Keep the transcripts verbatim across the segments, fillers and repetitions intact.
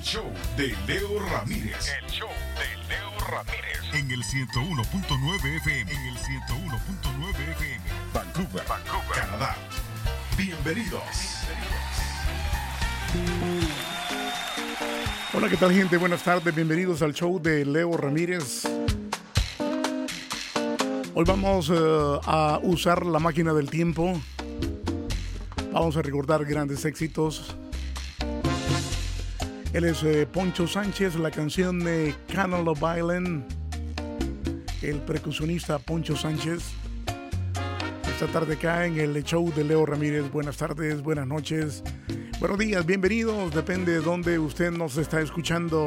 show de Leo Ramírez. El show de Leo Ramírez. En el ciento uno punto nueve F M. En el ciento uno punto nueve F M. Vancouver, Vancouver, Canadá. Bienvenidos. Hola, ¿qué tal, gente? Buenas tardes. Bienvenidos al show de Leo Ramírez. Hoy vamos uh, a usar la máquina del tiempo. Vamos a recordar grandes éxitos. Él es eh, Poncho Sánchez, la canción de Canal of Island. El percusionista Poncho Sánchez. Esta tarde acá en el show de Leo Ramírez. Buenas tardes, buenas noches, buenos días, bienvenidos. Depende de dónde usted nos está escuchando.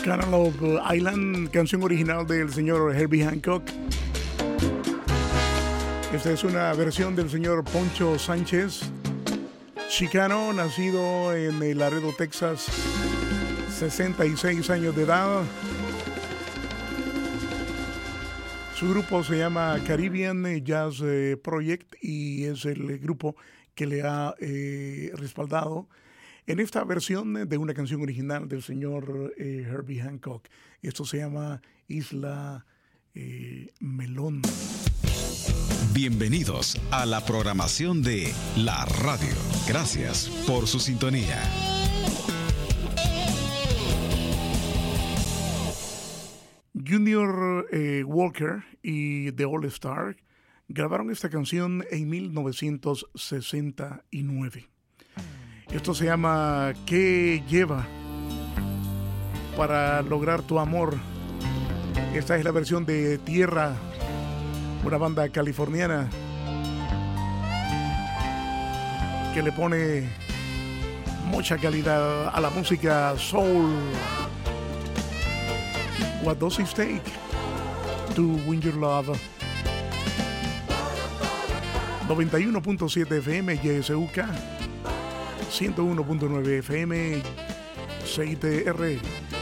Cantaloupe Island, canción original del señor Herbie Hancock. Esta es una versión del señor Poncho Sánchez, chicano, nacido en Laredo, Texas, sesenta y seis años de edad. Su grupo se llama Caribbean Jazz Project y es el grupo que le ha eh, respaldado en esta versión de una canción original del señor eh, Herbie Hancock. Esto se llama Isla eh, Melón. Bienvenidos a la programación de la radio. Gracias por su sintonía. Junior eh, Walker y The All Star grabaron esta canción en mil novecientos sesenta y nueve. Esto se llama ¿Qué lleva para lograr tu amor? Esta es la versión de Tierra, una banda californiana que le pone mucha calidad a la música soul. What does it take to win your love? noventa y uno punto siete F M Y S U K, ciento uno punto nueve F M C I T R.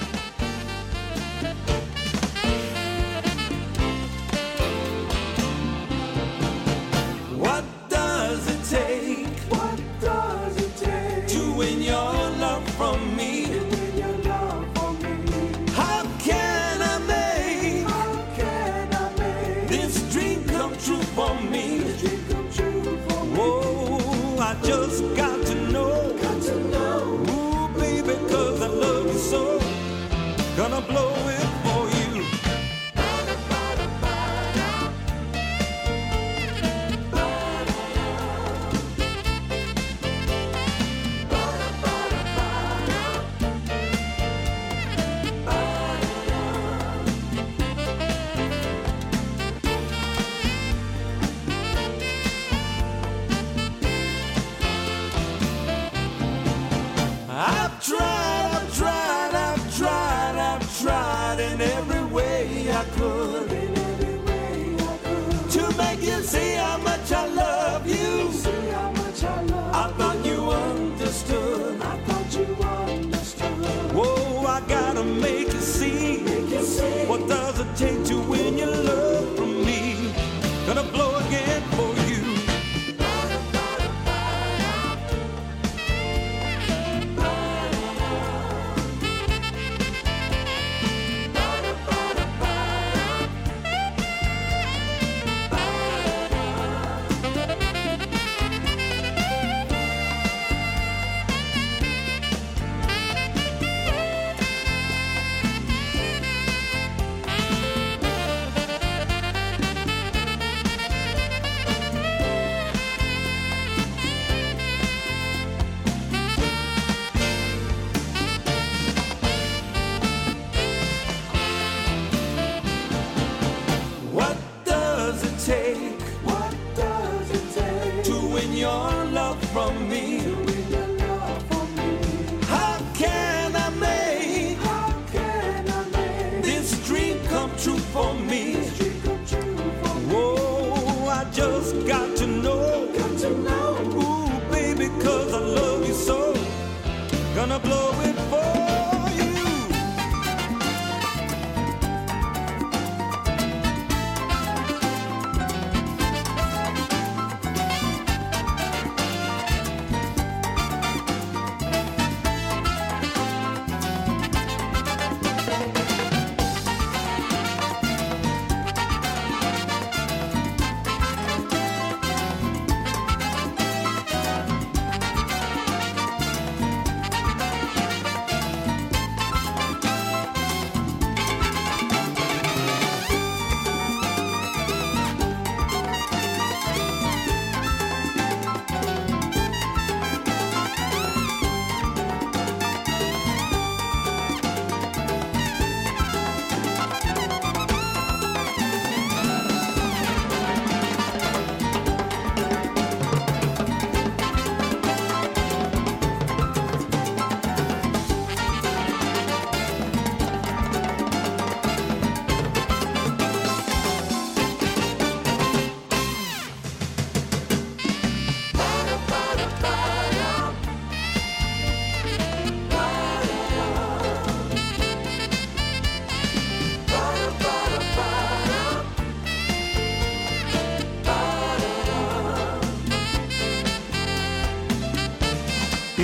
What does it take? What does it take to win your love from me? To win your love from me. How can I make? How can I make this dream come true for me? This dream come true for me. Oh, I just got to know. Got to know. Ooh, baby, 'cause I love you so. Gonna blow it for you. I've tried, I've tried, I've tried, I've tried in every way I could, in every way I could, to make you see how much I love you. See how much I love I thought you understood. I thought you understood. Whoa, I gotta make you see. Make you see. What does it take to win your love from me? Gonna blow again for you.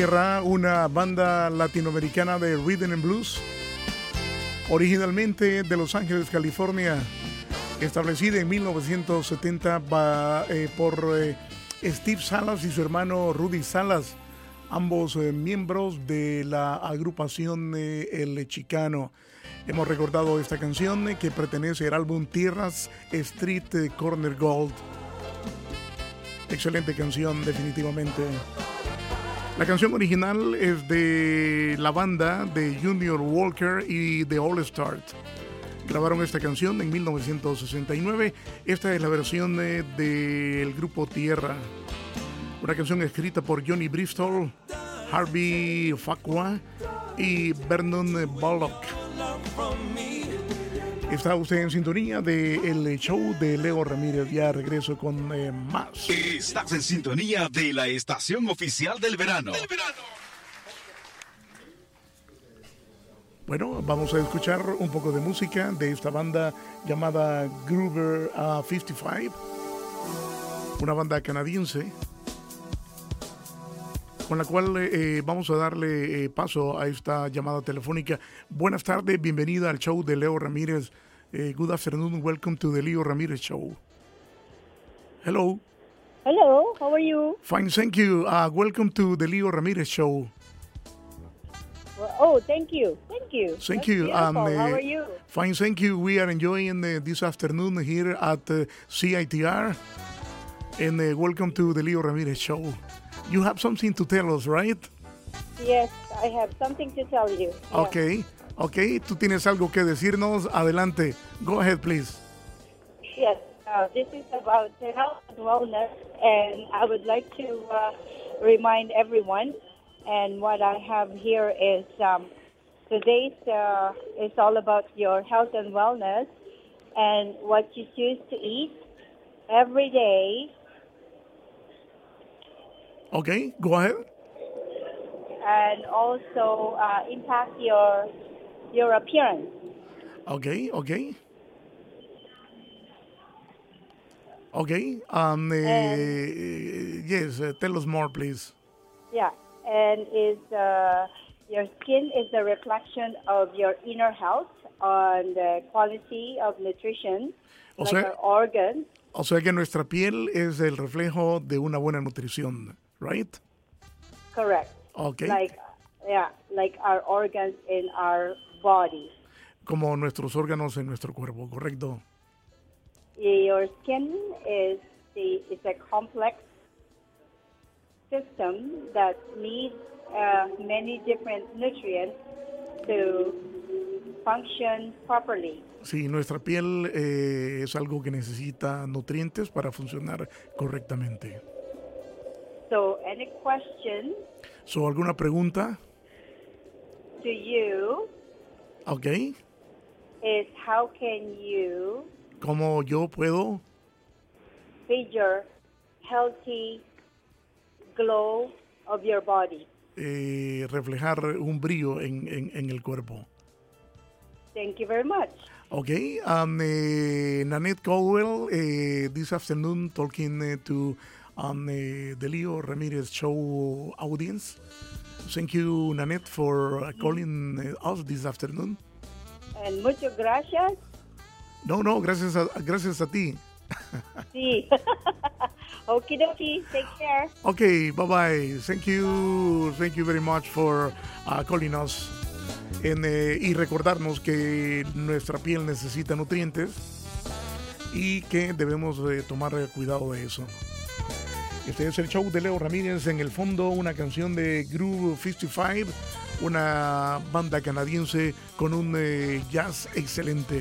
Tierra, una banda latinoamericana de rhythm and blues, originalmente de Los Ángeles, California, establecida en mil novecientos setenta va, eh, por eh, Steve Salas y su hermano Rudy Salas, ambos eh, miembros de la agrupación eh, El Chicano. Hemos recordado esta canción eh, que pertenece al álbum Tierras Street eh, Corner Gold. Excelente canción, definitivamente. La canción original es de la banda de Junior Walker y The All Stars. Grabaron esta canción en mil novecientos sesenta y nueve. Esta es la versión de, del grupo Tierra. Una canción escrita por Johnny Bristol, Harvey Facua y Vernon Bullock. Está usted en sintonía del show de Leo Ramírez. Ya regreso con eh, más. Estás en sintonía de la estación oficial del verano. ¡Del verano! Bueno, vamos a escuchar un poco de música de esta banda llamada Groover uh, cincuenta y cinco. Una banda canadiense con la cual eh, vamos a darle eh, paso a esta llamada telefónica. Buenas tardes, bienvenida al show de Leo Ramírez. Eh, good afternoon, welcome to the Leo Ramírez Show. Hello. Hello, how are you? Fine, thank you. Uh, welcome to the Leo Ramírez Show. Well, oh, thank you, thank you. Thank That's you. Um, uh, how uh, are you? Fine, thank you. We are enjoying uh, this afternoon here at uh, C I T R. And uh, welcome to the Leo Ramírez Show. You have something to tell us, right? Yes, I have something to tell you. Yeah. Okay, okay. Tú tienes algo que decirnos. Adelante. Go ahead, please. Yes, uh, this is about health and wellness, and I would like to uh, remind everyone. And what I have here is um, today's uh, is all about your health and wellness, and what you choose to eat every day. Okay, go ahead. And also uh, impact your your appearance. Okay, okay. Okay, um, uh, yes, uh, tell us more, please. Yeah, and is uh, your skin is a reflection of your inner health on the quality of nutrition, O like sea, our organs. O sea que nuestra piel es el reflejo de una buena nutrición, right? Correct. Okay. Like, yeah, like our organs in our body. Como nuestros órganos en nuestro cuerpo, correcto. Your skin is the is a complex system that needs uh, many different nutrients to function properly. Sí, nuestra piel eh, es algo que necesita nutrientes para funcionar correctamente. So, any question So, ¿alguna pregunta? to you Okay. is how can you ¿Cómo yo puedo feed your healthy glow of your body? eh, reflejar un brillo en, en, en el cuerpo? Thank you very much. Okay, um, uh, Nanette Caldwell, uh, this afternoon talking uh, to um, uh, the Leo Ramirez Show audience. Thank you, Nanette, for uh, calling uh, us this afternoon. And muchas gracias. No, no, gracias a, gracias a ti. Sí. Okie dokie. Take care. Okay, bye-bye. Thank you, thank you very much for uh, calling us. En, eh, y recordarnos que nuestra piel necesita nutrientes y que debemos eh, tomar cuidado de eso. Este es el show de Leo Ramírez. En el fondo, una canción de Groove cincuenta y cinco, una banda canadiense con un eh, jazz excelente.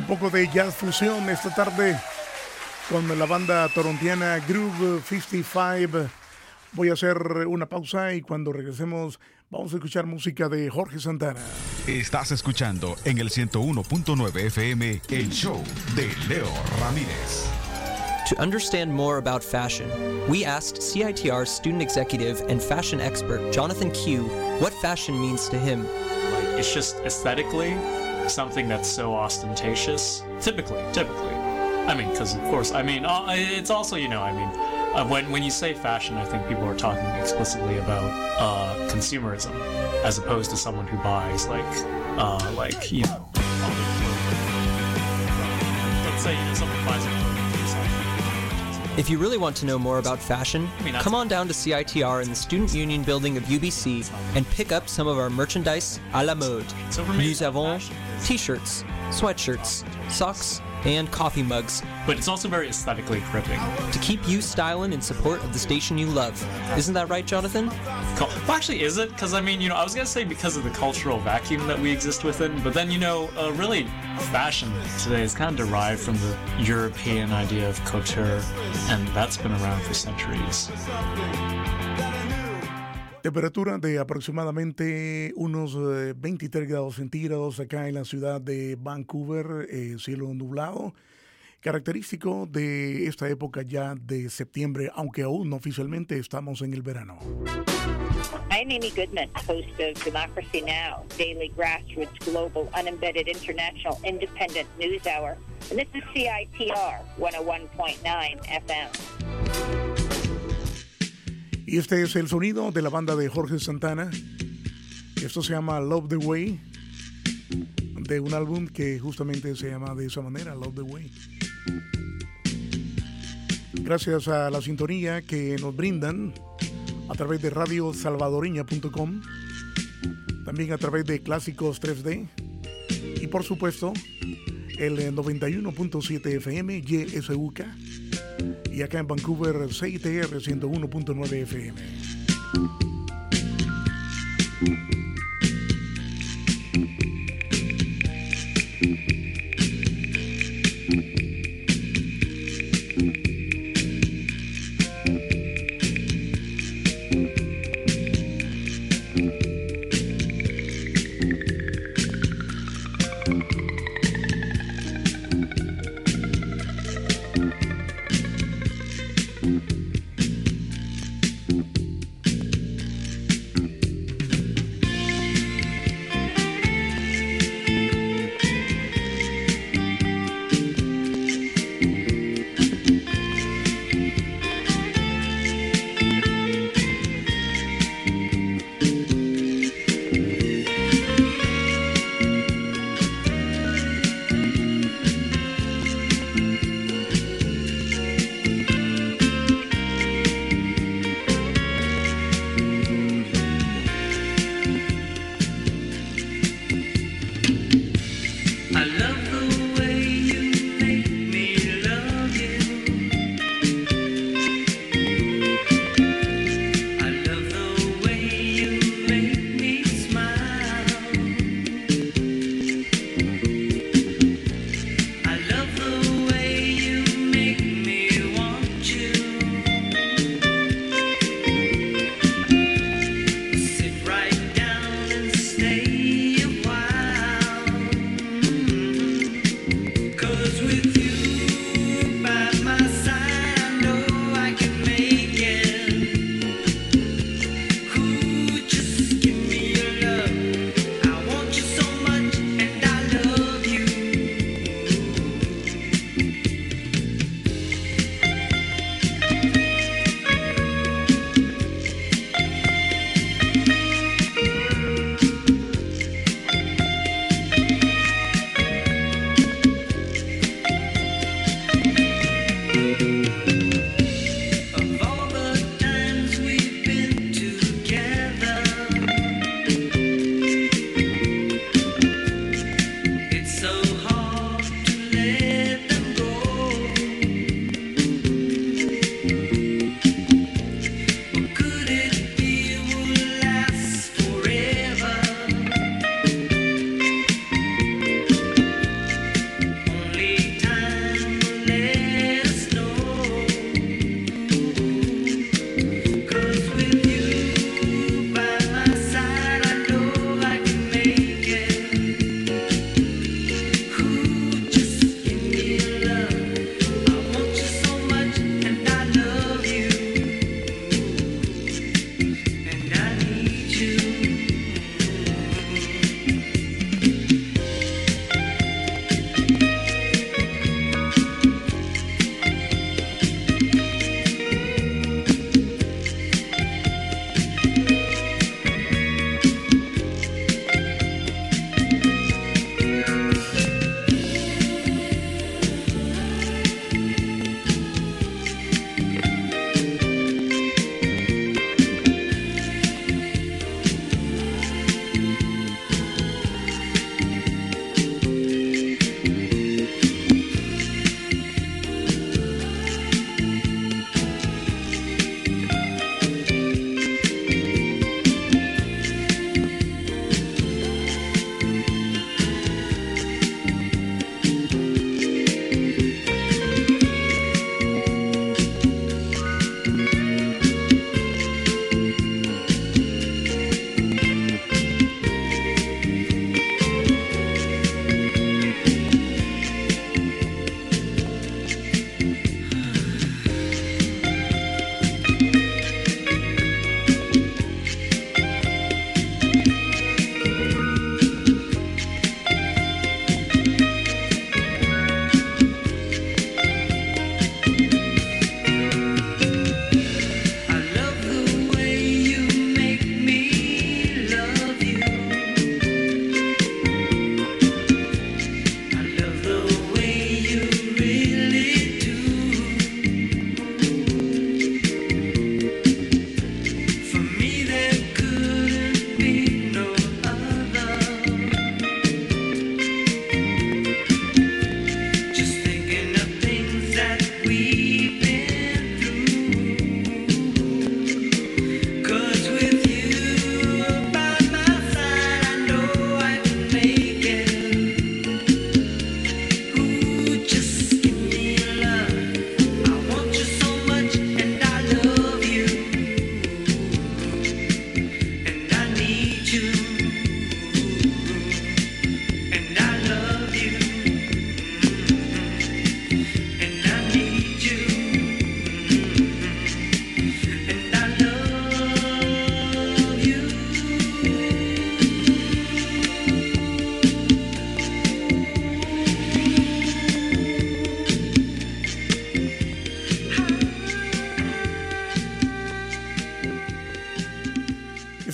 poco de jazz fusión esta tarde con la banda torontiana Groove cincuenta y cinco. Voy a hacer una pausa y cuando regresemos vamos a escuchar música de Jorge Santana. Estás escuchando en el ciento uno punto nueve F M el show de Leo Ramírez. To understand more about fashion, we asked C I T R student executive and fashion expert Jonathan Q what fashion means to him. Like, it's just aesthetically something that's so ostentatious. Typically, typically. I mean, because of course, I mean, uh, it's also, you know, I mean, uh, when when you say fashion, I think people are talking explicitly about uh, consumerism, as opposed to someone who buys like, uh, like you know, all the clothing. Let's say you know, someone buys a clothing. If you really want to know more about fashion, come on down to C I T R in the Student Union building of U B C and pick up some of our merchandise à la mode. Nous avons t-shirts, sweatshirts, socks, and coffee mugs. But it's also very aesthetically gripping. To keep you styling in support of the station you love. Isn't that right, Jonathan? Well, actually, is it? Because, I mean, you know, I was going to say because of the cultural vacuum that we exist within, but then, you know, uh, really, fashion today is kind of derived from the European idea of couture, and that's been around for centuries. Temperatura de aproximadamente unos eh, veintitrés grados centígrados acá en la ciudad de Vancouver, eh, cielo nublado, característico de esta época ya de septiembre, aunque aún no oficialmente estamos en el verano. I'm Amy Goodman, host of Democracy Now!, daily grassroots, global, unembedded, international, independent news hour, and this is C I T R one oh one point nine F M. Y este es el sonido de la banda de Jorge Santana. Esto se llama Love the Way, de un álbum que justamente se llama de esa manera, Love the Way. Gracias a la sintonía que nos brindan a través de radio salvadoreña punto com, también a través de Clásicos tres D y por supuesto el noventa y uno punto siete F M Y S U K. Y acá en Vancouver, C I T R ciento uno punto nueve F M.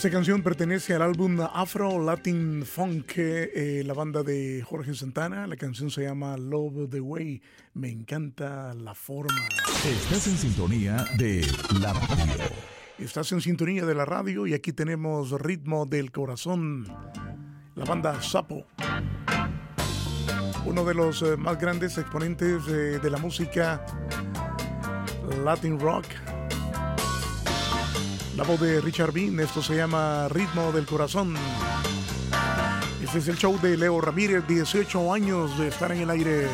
Esta canción pertenece al álbum Afro Latin Funk, eh, la banda de Jorge Santana. La canción se llama Love the Way. Me encanta la forma. Estás en sintonía de la radio. Estás en sintonía de la radio y aquí tenemos Ritmo del Corazón, la banda Sapo. Uno de los eh, más grandes exponentes eh, de la música Latin Rock. La voz de Richard Bean, esto se llama Ritmo del Corazón. Este es el show de Leo Ramírez, dieciocho años de estar en el aire.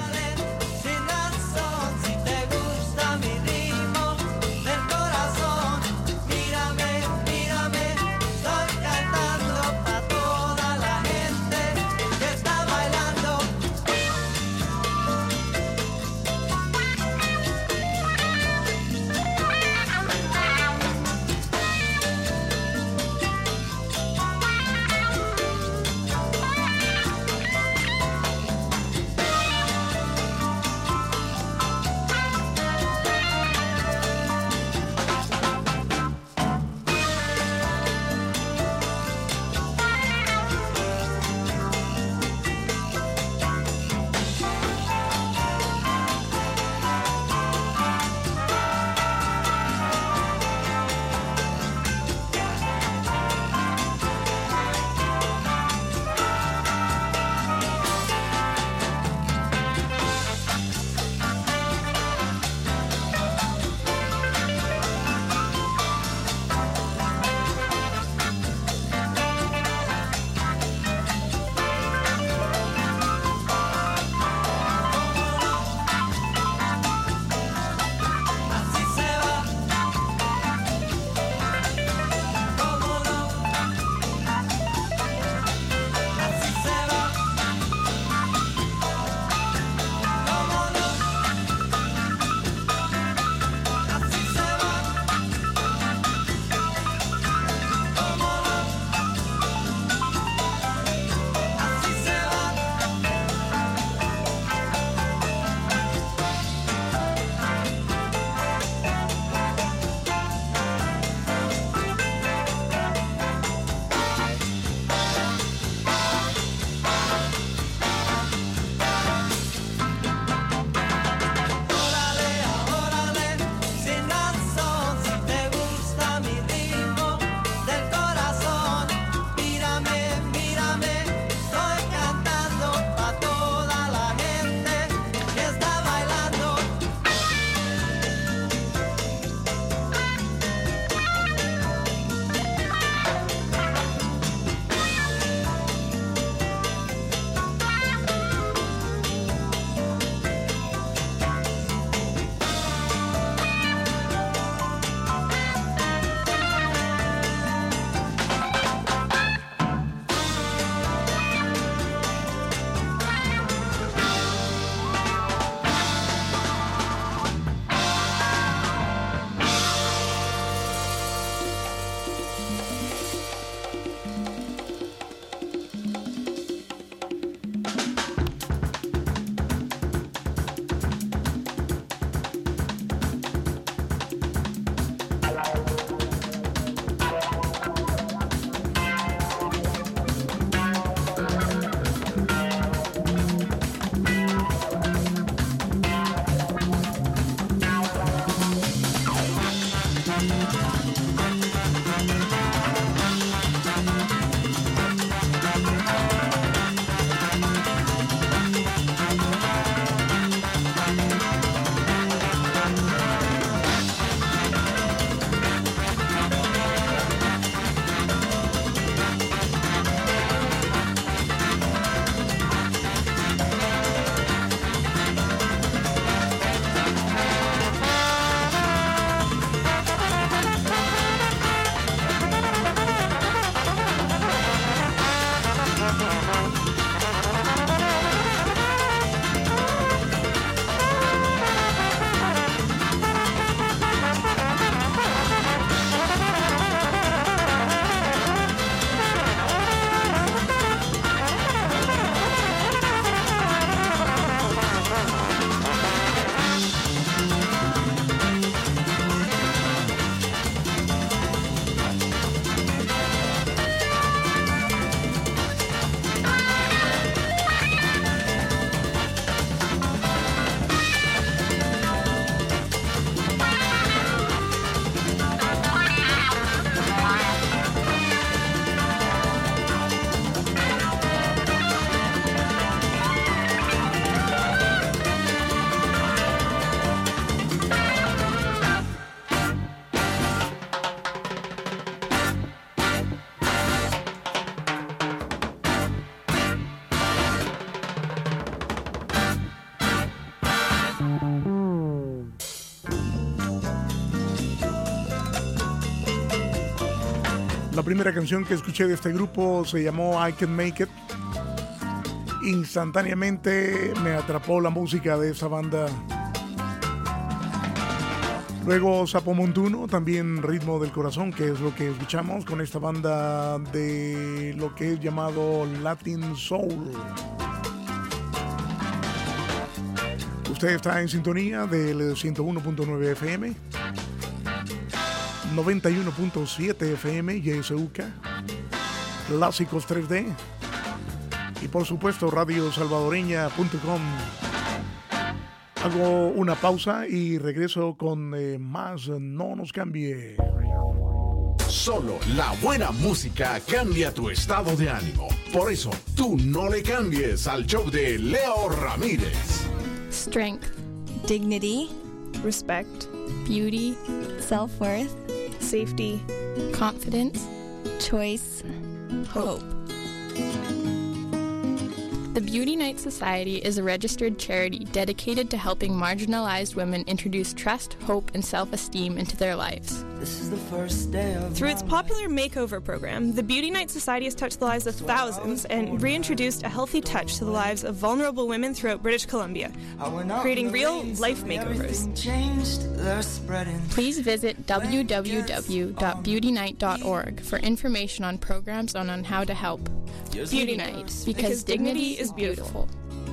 La primera canción que escuché de este grupo se llamó I Can Make It. Instantáneamente me atrapó la música de esa banda. Luego Sapo Montuno, también Ritmo del Corazón, que es lo que escuchamos con esta banda de lo que es llamado Latin Soul. Usted está en sintonía del ciento uno punto nueve F M, noventa y uno punto siete F M, Y S U K, Clásicos tres D y por supuesto radio salvadoreña punto com. Hago una pausa y regreso con eh, más No Nos Cambie. Solo la buena música cambia tu estado de ánimo. Por eso, tú no le cambies al show de Leo Ramírez. Strength, dignity, respect, beauty, self-worth, safety, confidence, choice, hope. The Beauty Night Society is a registered charity dedicated to helping marginalized women introduce trust, hope, and self-esteem into their lives. This is the first day of Through its popular makeover program, the Beauty Night Society has touched the lives of thousands and reintroduced a healthy touch to the lives of vulnerable women throughout British Columbia, creating real life makeovers. Please visit w w w dot beauty night dot org for information on programs and on how to help. Beauty Night, because, because dignity is beautiful.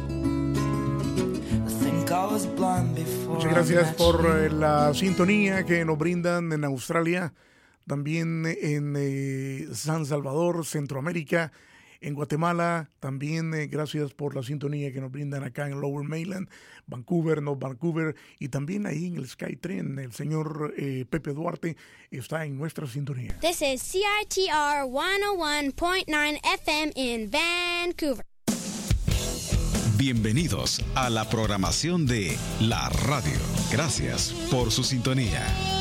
Muchas gracias por eh, la sintonía que nos brindan en Australia, también en eh, San Salvador, Centroamérica, en Guatemala. También eh, gracias por la sintonía que nos brindan acá en Lower Mainland, Vancouver, North Vancouver, y también ahí en el Skytrain. El señor eh, Pepe Duarte está en nuestra sintonía. This is C I T R one oh one point nine F M in Vancouver. Bienvenidos a la programación de la radio. Gracias por su sintonía.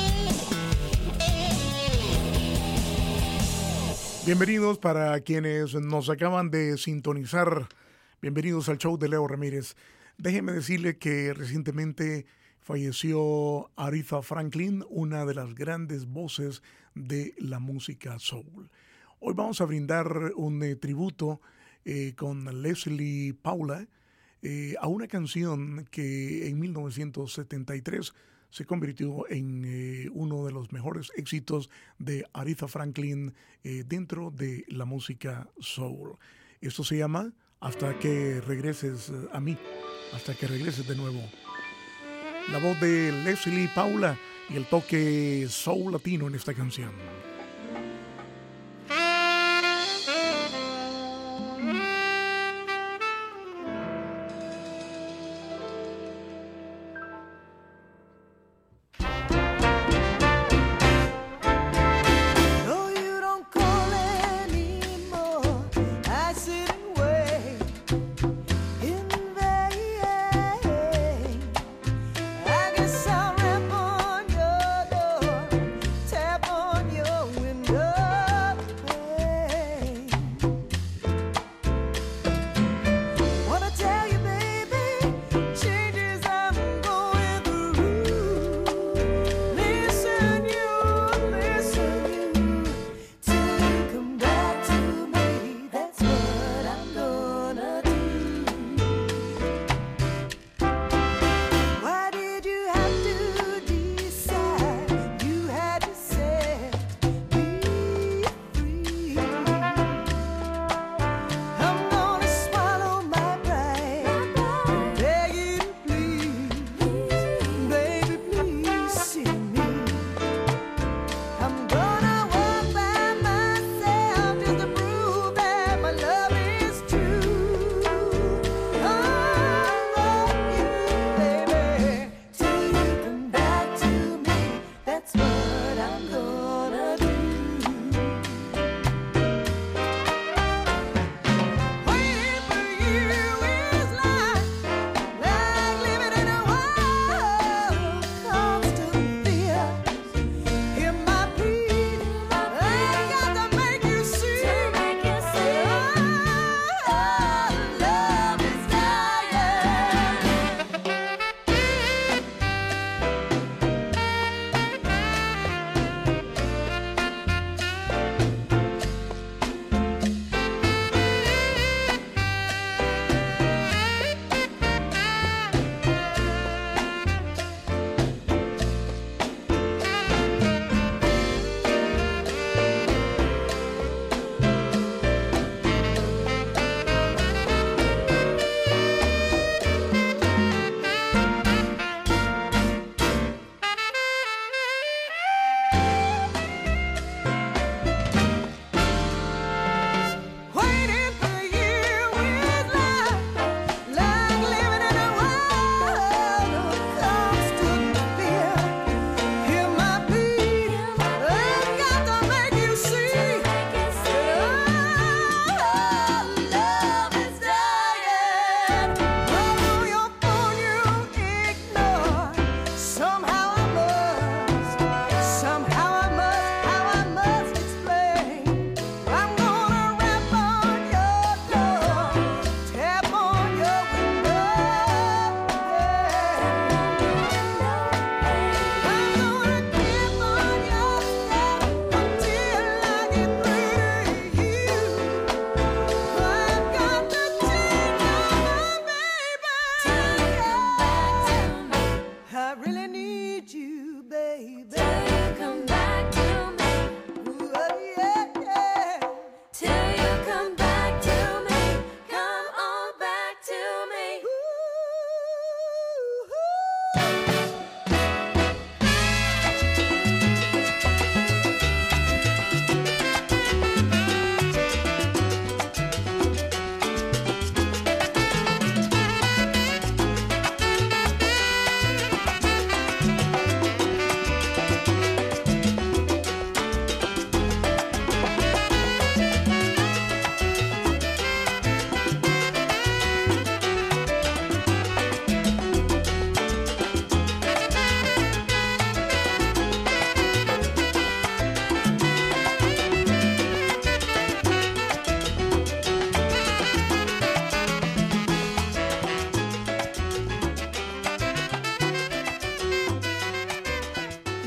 Bienvenidos para quienes nos acaban de sintonizar. Bienvenidos al show de Leo Ramírez. Déjenme decirle que recientemente falleció Aretha Franklin, una de las grandes voces de la música soul. Hoy vamos a brindar un eh, tributo eh, con Leslie Paula eh, a una canción que en mil novecientos setenta y tres se convirtió en eh, uno de los mejores éxitos de Aretha Franklin eh, dentro de la música soul. Esto se llama Hasta que regreses a mí, hasta que regreses de nuevo. La voz de Leslie Paula y el toque soul latino en esta canción.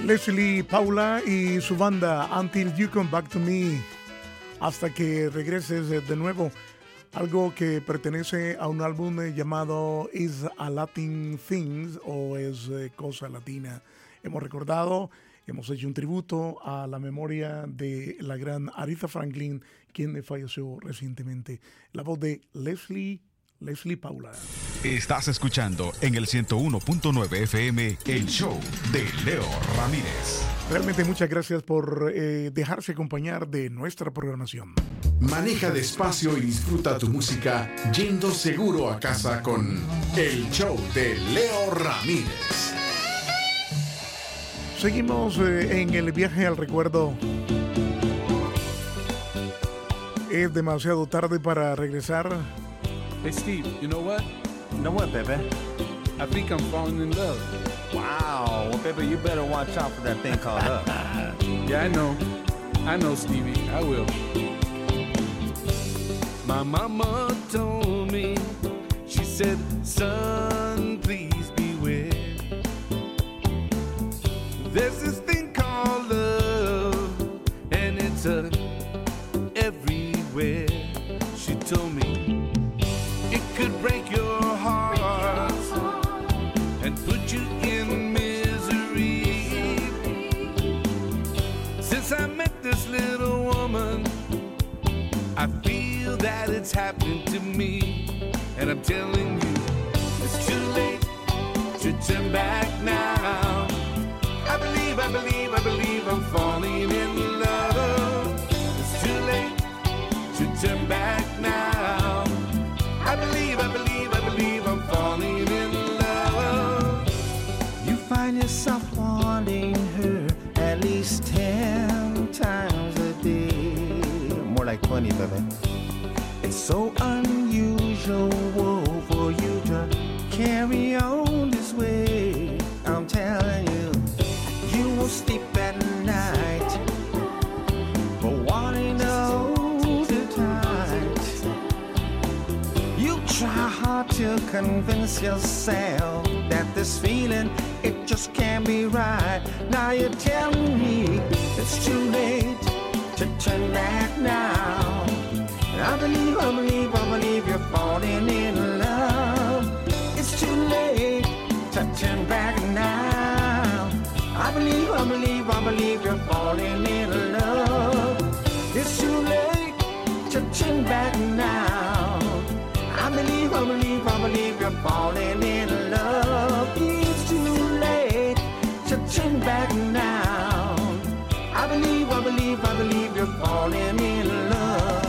Leslie Paula y su banda Until You Come Back to Me, hasta que regreses de nuevo, algo que pertenece a un álbum llamado Is a Latin Things o es cosa latina. Hemos recordado, hemos hecho un tributo a la memoria de la gran Aretha Franklin, quien falleció recientemente. La voz de Leslie Leslie Paula. Estás escuchando en el ciento uno punto nueve F M el show de Leo Ramírez. Realmente muchas gracias por eh, dejarse acompañar de nuestra programación. Maneja despacio y disfruta tu música yendo seguro a casa con el show de Leo Ramírez. Seguimos eh, en el viaje al recuerdo. Es demasiado tarde para regresar. Hey Steve, you know what? You know what, baby? I think I'm falling in love. Wow, well, baby, you better watch out for that thing called love. Yeah, I know. I know, Stevie. I will. My mama told me, she said, son, please beware. There's this thing called love, and it's uh, everywhere. She told me it could break your heart and put you in misery. Since I met this little woman, I feel that it's happening to me. And I'm telling you, it's too late to turn back now. I believe, I believe, I believe I'm falling in love. It's too late to turn back now. I believe, I believe, I believe I'm falling in love. You find yourself wanting her at least ten times a day. More like twenty, baby. It's so unusual for you to carry on this way. I'm telling you, you won't sleep at night for wanting to hold her tight. You try hard to convince yourself that this feeling, it just can't be right. Now you're telling me it's too late to turn back now. I believe, I believe, I believe you're falling in love. It's too late to turn back now. I believe, I believe, I believe you're falling in love. It's too late to turn back now. I believe, I believe, I believe you're falling in love. It's too late to turn back now. I believe, I believe, I believe you're falling in love.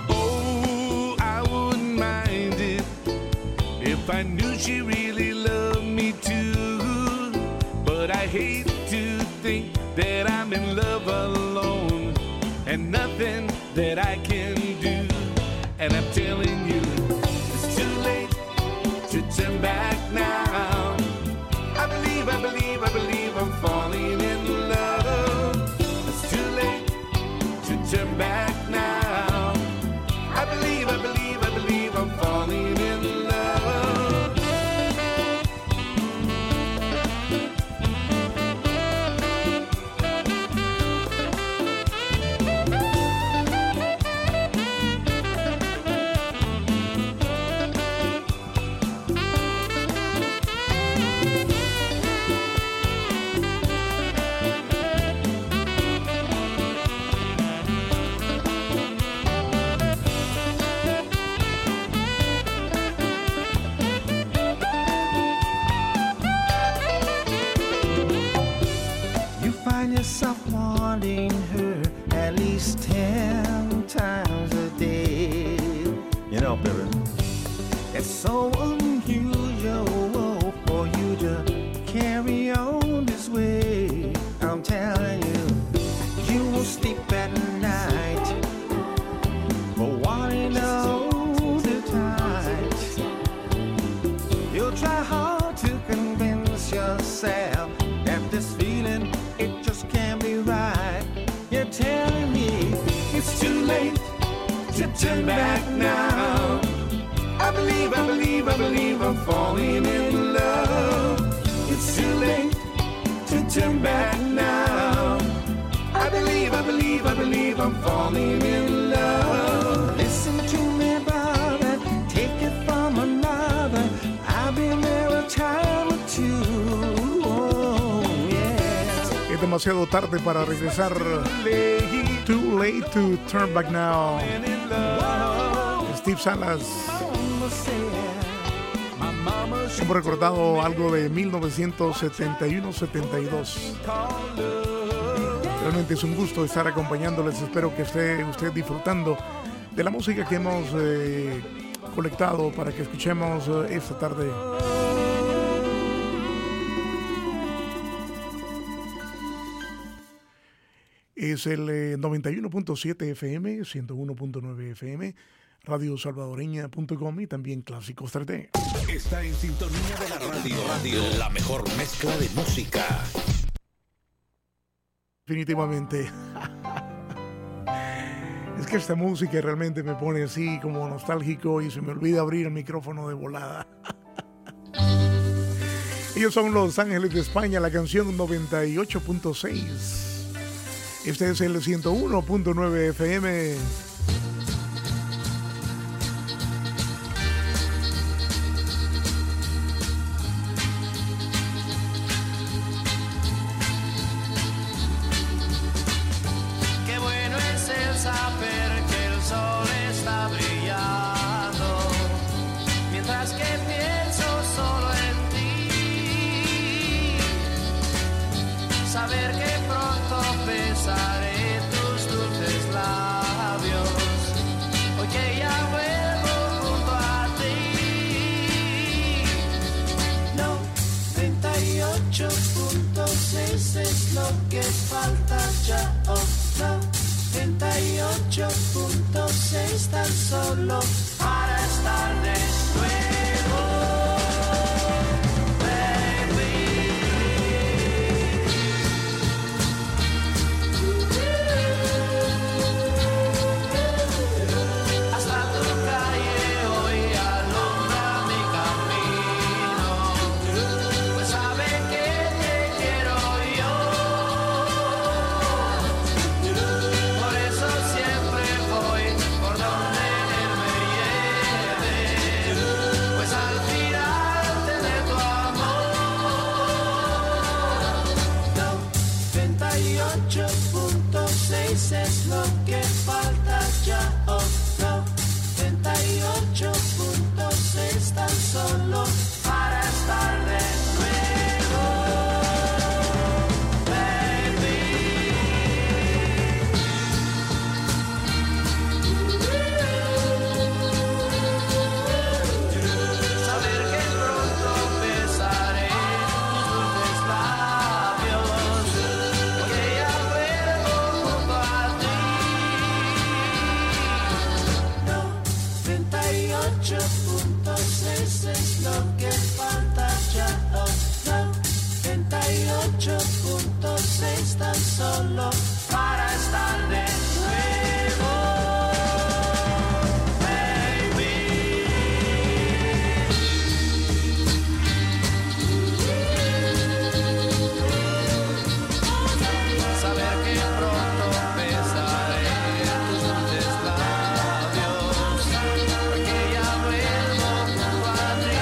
If I knew she really loved me too, but I hate to think that I'm in love alone and nothing that I can do. And I'm telling you, it's too late to turn back now. I believe, I believe, I believe I'm falling in love. It's too late to turn back now. I believe, I believe, I believe I'm falling in love. Yourself wanting her at least ten times a day. You know, baby, it's so unusual for you to carry on this way. I'm telling you, you will sleep at night for wanting to hold her tight. You'll try hard to convince yourself that this feeling, it just can't be right. You're telling me it's too late to turn back now. I believe, I believe, I believe I'm falling in love. It's too late to turn back now. I believe, I believe, I believe I'm falling in love. Listen to me, brother, take it from another. I've been there a time or two. Oh, yeah. Es demasiado tarde para regresar. Too late to turn back now. Steve Salas. Hemos recordado algo de mil novecientos setenta y uno setenta y dos. Realmente es un gusto estar acompañándoles. Espero que esté usted disfrutando de la música que hemos eh, colectado para que escuchemos eh, esta tarde. Es el eh, noventa y uno punto siete F M, ciento uno punto nueve F M, radio salvadoreña punto com y también Clásicos tres D. Está en sintonía de la radio, radio, la mejor mezcla de música. Definitivamente. Es que esta música realmente me pone así como nostálgico y se me olvida abrir el micrófono de volada. Ellos son Los Ángeles de España, la canción noventa y ocho punto seis. Este es el ciento uno punto nueve F M. Qué bueno es el saber que el sol está brillando, mientras que pienso solo en ti. Saber que pronto besaré tus dulces labios, hoy que ya vuelvo junto a ti. noventa y ocho punto seis es lo que falta ya, oh, noventa y ocho punto seis tan solo para estar de nuevo. Es lo que falta ya, oh, noventa y ocho punto seis tan solo para estar de nuevo, baby. Saber que pronto besaré tus dulces labios, porque ya vuelvo junto a noventa y ocho punto seis es lo que falta ya, oh, noventa y ocho punto seis tan solo para estar de nuevo, baby. Saber que pronto besaré tus dulces labios, porque ya vuelvo junto a ti.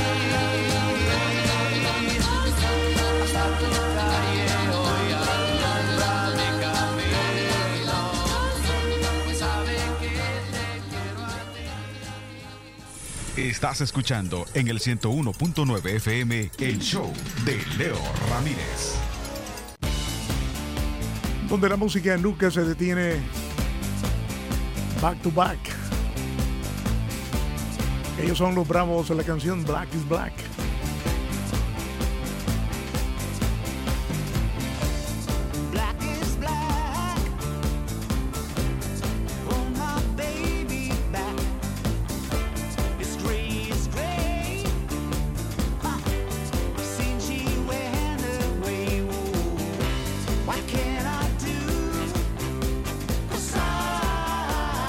Hasta tu calle hoy alumbra mi camino, pues sabe que te quiero a ti. Estás escuchando en el ciento uno punto nueve F M el show de Leo Ramírez. Donde la música nunca se detiene. Back to back. Ellos son los Bravos de la canción Black is Black. Black is black, oh my baby back. It's gray is gray, ha. Since she went away, oh, what can I do? 'Cause I,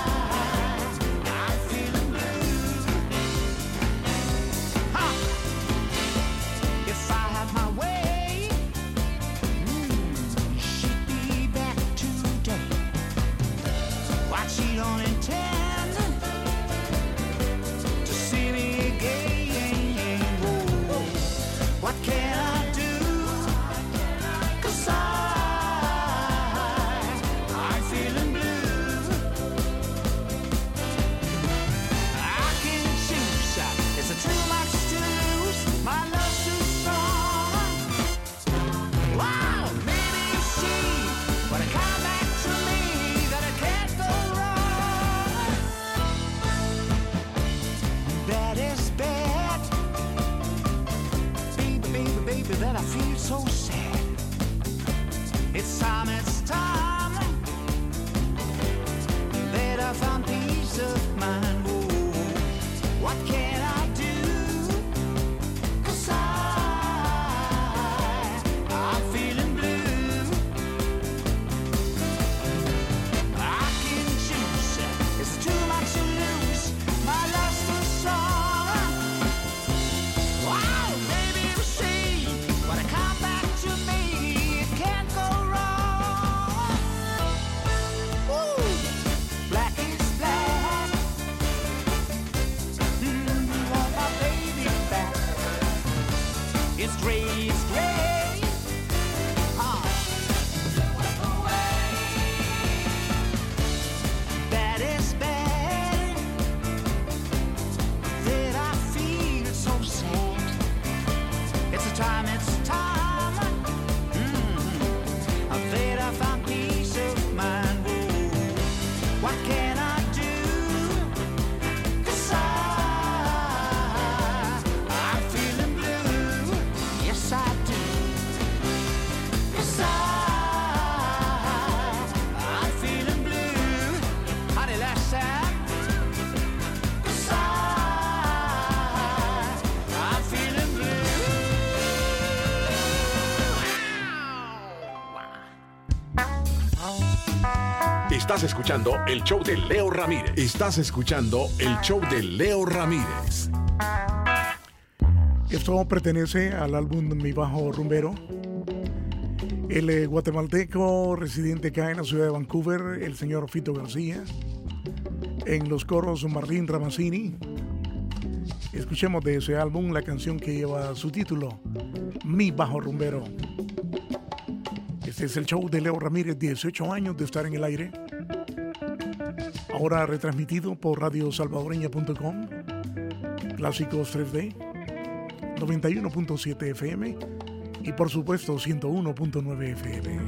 I'm feeling blue, ha. Estás escuchando el show de Leo Ramírez. Estás escuchando el show de Leo Ramírez. Esto pertenece al álbum Mi Bajo Rumbero. El eh, guatemalteco residente acá en la ciudad de Vancouver, el señor Fito García. En los coros, Marlene Ramazzini. Escuchemos de ese álbum la canción que lleva su título, Mi Bajo Rumbero. Este es el show de Leo Ramírez, dieciocho años de estar en el aire. Ahora retransmitido por radio salvadoreña punto com, Clásicos tres D, noventa y uno punto siete F M y por supuesto ciento uno punto nueve F M.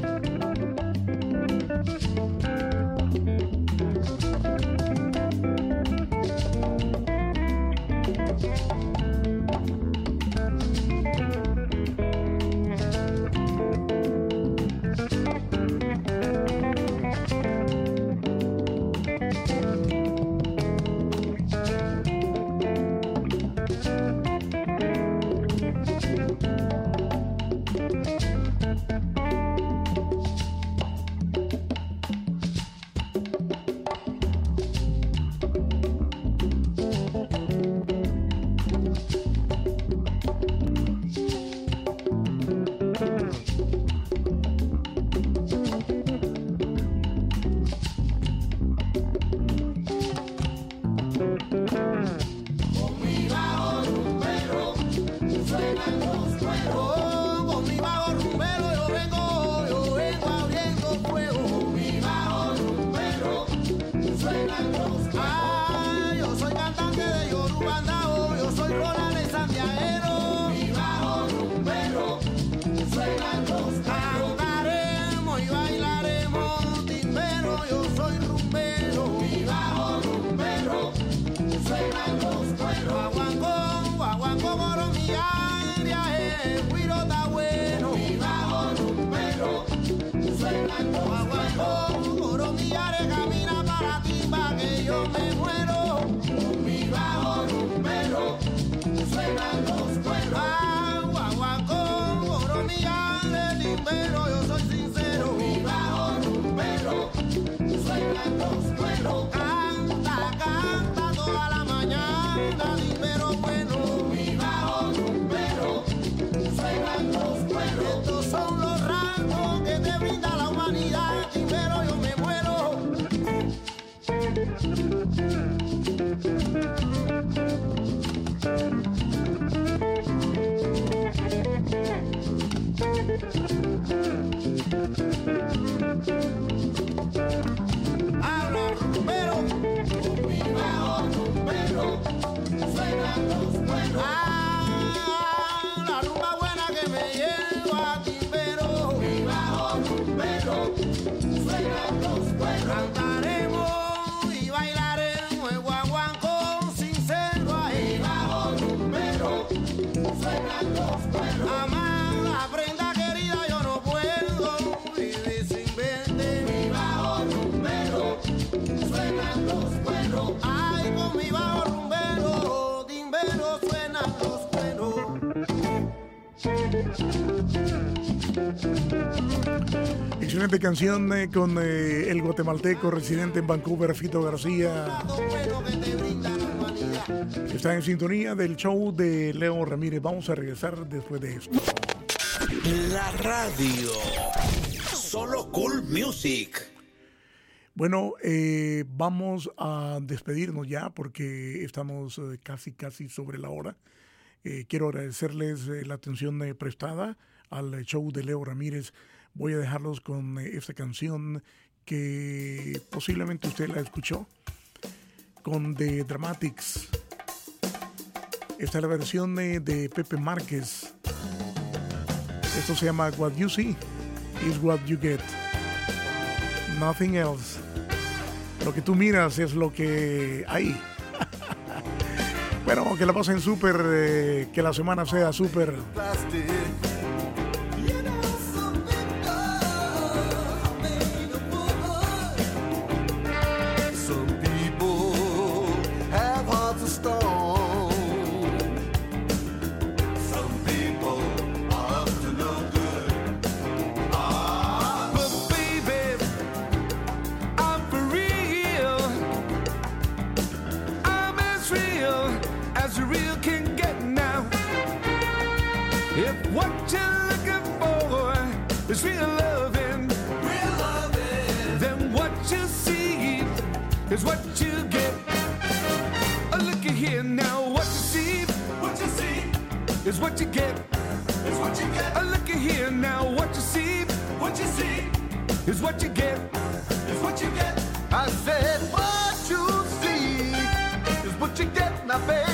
Excelente canción eh, con eh, el guatemalteco residente en Vancouver, Fito García. Está en sintonía del show de Leo Ramírez. Vamos a regresar después de esto. La radio. Solo Cool Music. Bueno, eh, vamos a despedirnos ya porque estamos eh, casi, casi sobre la hora. Eh, quiero agradecerles eh, la atención eh, prestada al show de Leo Ramírez. Voy a dejarlos con eh, esta canción que posiblemente usted la escuchó, con The Dramatics. Esta es la versión de, de Pepe Márquez. Esto se llama What You See is What You Get. Nothing else. Lo que tú miras es lo que hay. Bueno, que la pasen súper, eh, que la semana sea súper. is what you get. Is what you get. Uh, look at here now, what you see. What you see is what you get. Is what you get. I said, what you see is what you get now, baby.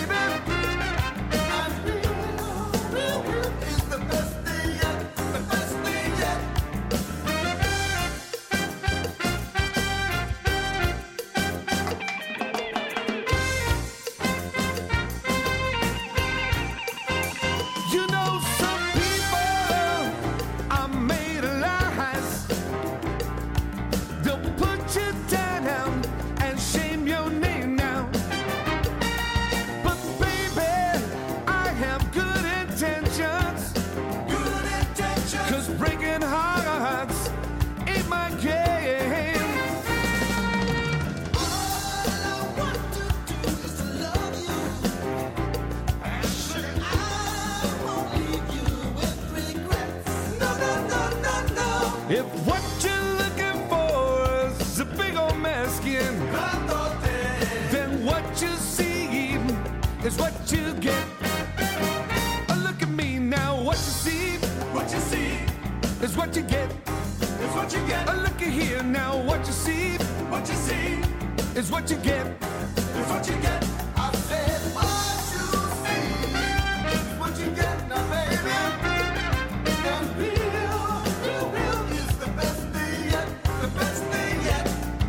If what you're looking for is a big old masking, then what you see is what you get. Oh, look at me now, what you see, what you see is what you get. Is what you get. Oh, look at here now, what you see, what you see is what you get. Is what you get. I said what you see is what you get now, baby. And real, real, real is the best thing yet, the best thing yet.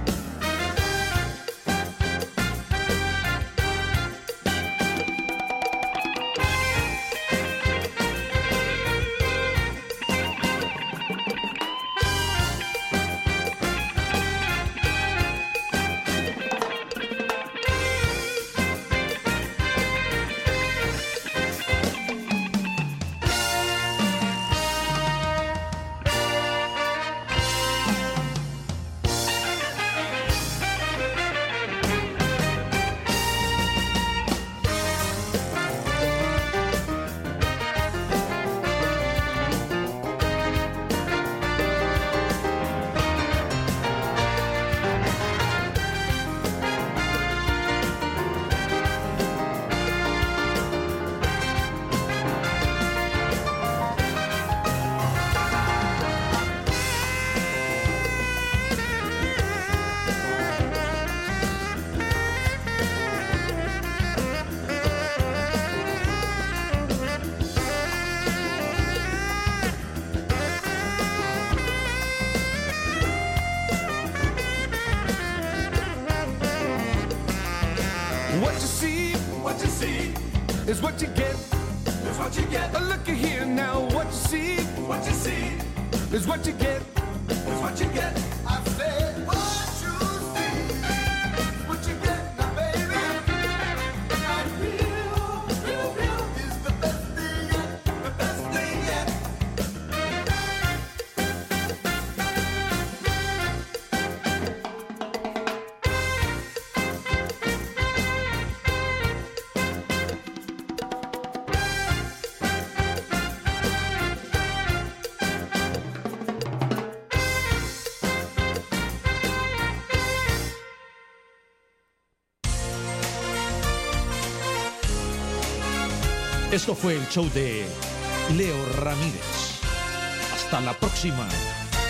What you see, what you see is what you get. Is what you get. Oh, look at here now, what you see, what you see is what you get. Is what you get. I said what you see is what you get now, baby. And real, real, real is the best thing yet, the best thing yet. Esto fue el show de Leo Ramírez. Hasta la próxima.